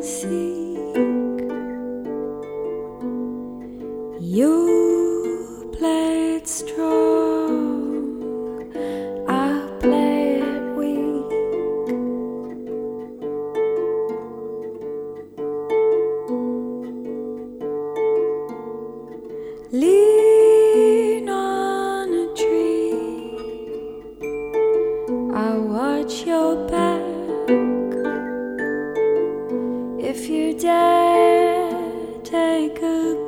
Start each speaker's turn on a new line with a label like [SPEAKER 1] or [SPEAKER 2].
[SPEAKER 1] and seek. You play it strong, I play it weak. Lean on a tree, I watch your back. If you dare take a